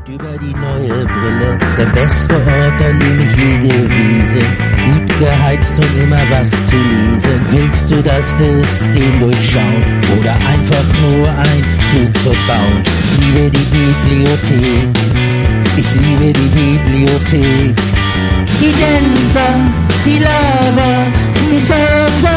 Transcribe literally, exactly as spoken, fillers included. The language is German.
Über die neue Brille, der beste Ort, an dem ich je gewesen. Gut geheizt und immer was zu lesen. Willst du das System durchschauen oder einfach nur ein Flugzeug bauen? Ich liebe die Bibliothek, ich liebe die Bibliothek. Die Dancer, die Lover, die Surfer